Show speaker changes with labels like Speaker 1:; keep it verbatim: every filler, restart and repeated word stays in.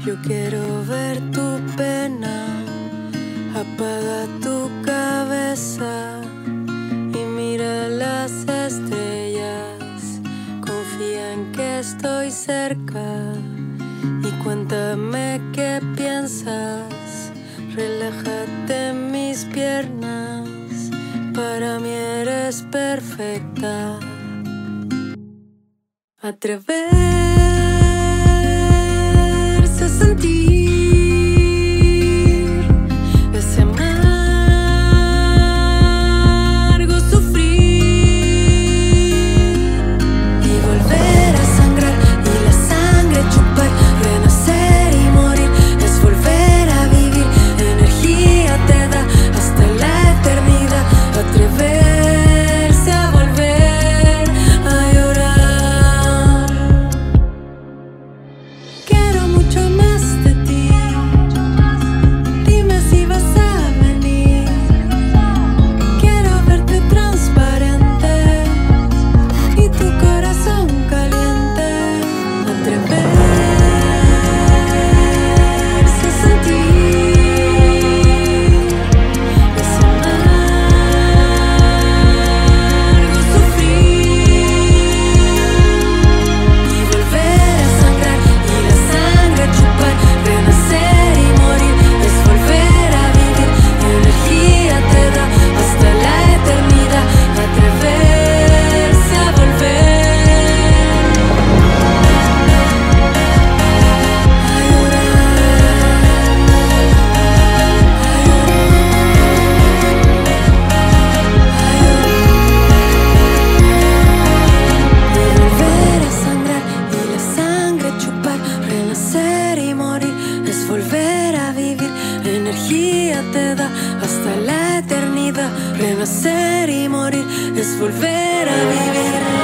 Speaker 1: Yo quiero ver tu pena, apaga tu cabeza y mira las estrellas. Confía en que estoy cerca y cuéntame qué piensas. Relájate en mis piernas, para mí eres perfecta. Atreverse a sentir ese amargo sufrir y volver a sangrar y la sangre chupar, renacer y morir es volver a vivir. Energía te da hasta la eternidad. Atreverse a volver a llorar. Quiero mucho más de ti. Dime si vas a venir. Quiero verte transparente y tu corazón caliente. Atreverse a sentir ese amargo sufrir y volver a sangrar y la sangre chupar, renacer y morir es volver a vivir. Energía te da hasta la eternidad. Atreverse a volver a llorar, y volver a sangrar y la sangre chupar, renacer y morir es volver a vivir. Energía te da hasta la eternidad. Renacer y morir es volver a vivir.